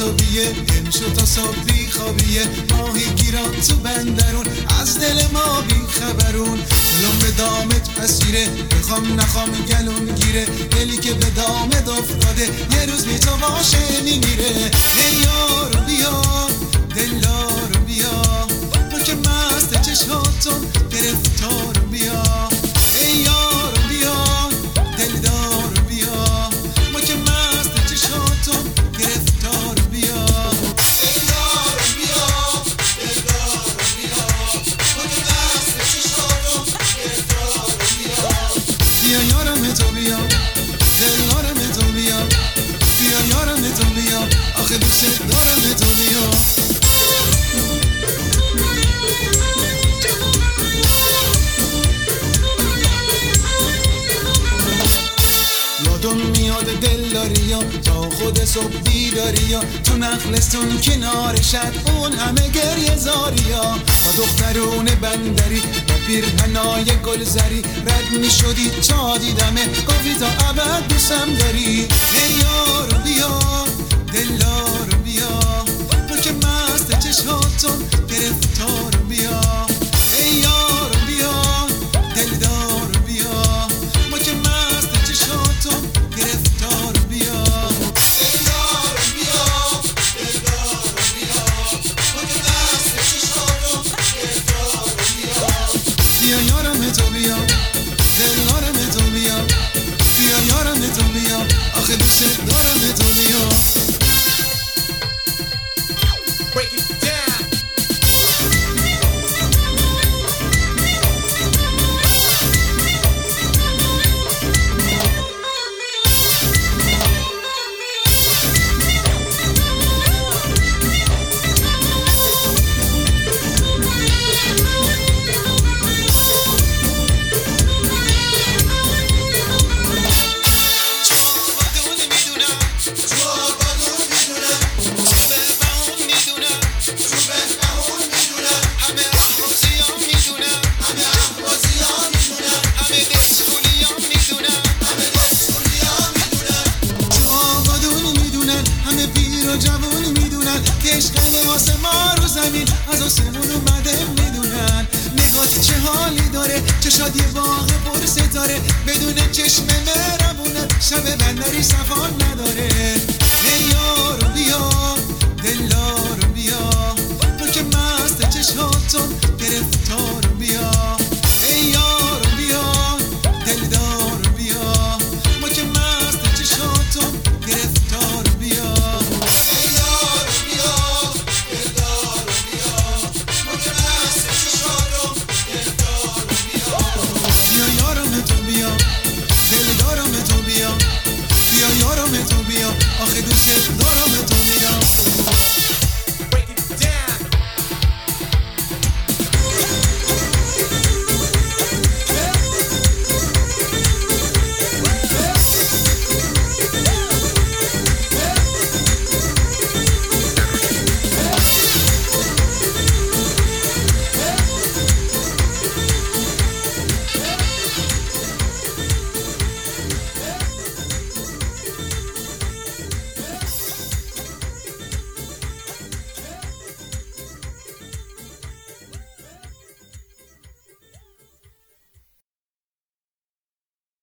تویه این شد تا صبح بی خوابیه ماهی گیران تو بندرون از دل ما بی خبرون دلم به دامت پسیره بخوام نخوام گلون گیره دلی که به دامت افتاده یه روز بی تو باشه میمیره ای یارو بیا دلارو بیا تو که مست چشماتم گرفتارو بیا ای یارو بیا دلدارو بیا ما که مست چشماتم گرفتارو بیا ای یارو بیا دلدارو بیا ما که مست چشماتم گرفتارو بیا بیا یارم تو بیا دلارم تو بیا بیا یارم تو بیا آخه دوست دارم تو بیا یادم میاد دل داری تا خود صبح بیداری تو نخلستون کنار شد اون همه گریه زاری با دخترون بندری با پیرهنای گلزری رد میشدی تا دیدمه گفتی تا ابد دوستم داری ای یارو بیا دلارو بیا تو که مست چشماتم گرفتارو بیا ای یارو بیا دلدارو بیا ما که مست چشماتم گرفتارو بیا ای یارو بیا دلدارو بیا ما که مست چشماتم گرفتارو بیا بیا یارم تو بیا دلارم تو بیا بیا یارم تو بیا آخه دوست دارم تو بیا Break it down. جوون میدونن که عشق واسه ما رو زمین از آسمون اومده میدونن نگات چه حالی داره چه شادی باغ پر ستاره بدون چشم مهربونه شب بندری صفا نداره ای یارو بیا دلارو بیا تو که مست چشماتم